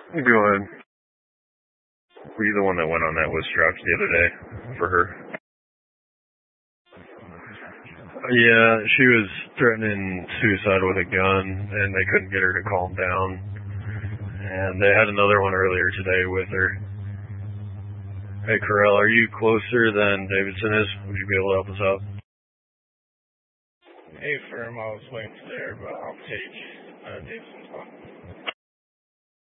Go ahead. Were you the one that went on that with Strux the other day for her? Yeah, she was threatening suicide with a gun, and they couldn't get her to calm down. And they had another one earlier today with her. Hey, Corell, are you closer than Davidson is? Would you be able to help us out? Hey, firm, I was waiting there, but I'll take Davidson's call.